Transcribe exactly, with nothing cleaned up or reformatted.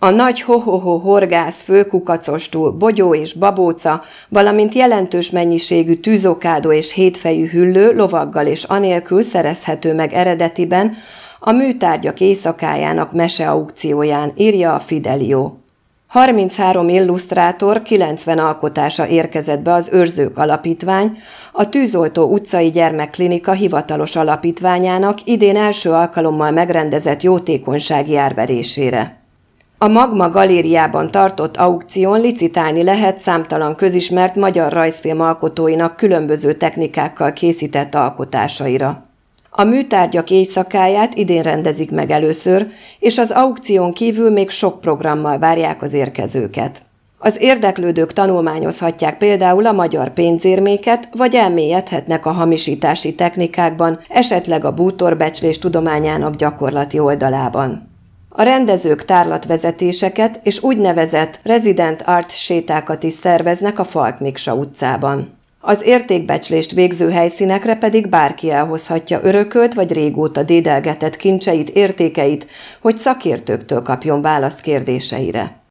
A nagy ho-ho-ho horgász, főkukacostól, bogyó és babóca, valamint jelentős mennyiségű tűzokádó és hétfejű hüllő lovaggal és anélkül szerezhető meg eredetiben a Műtárgyak éjszakájának meseaukcióján, írja a Fidelio. harminchárom illusztrátor, kilencven alkotása érkezett be az Őrzők Alapítvány, a Tűzoltó utcai gyermekklinika hivatalos alapítványának idén első alkalommal megrendezett jótékonysági árverésére. A Magma galériában tartott aukción licitálni lehet számtalan közismert magyar rajzfilm alkotóinak különböző technikákkal készített alkotásaira. A Műtárgyak éjszakáját idén rendezik meg először, és az aukción kívül még sok programmal várják az érkezőket. Az érdeklődők tanulmányozhatják például a magyar pénzérméket, vagy elmélyedhetnek a hamisítási technikákban, esetleg a bútorbecslés tudományának gyakorlati oldalában. A rendezők tárlatvezetéseket és úgynevezett resident art sétákat is szerveznek a Falk Miksa utcában. Az értékbecslést végző helyszínekre pedig bárki elhozhatja örökölt vagy régóta dédelgetett kincseit, értékeit, hogy szakértőktől kapjon választ kérdéseire.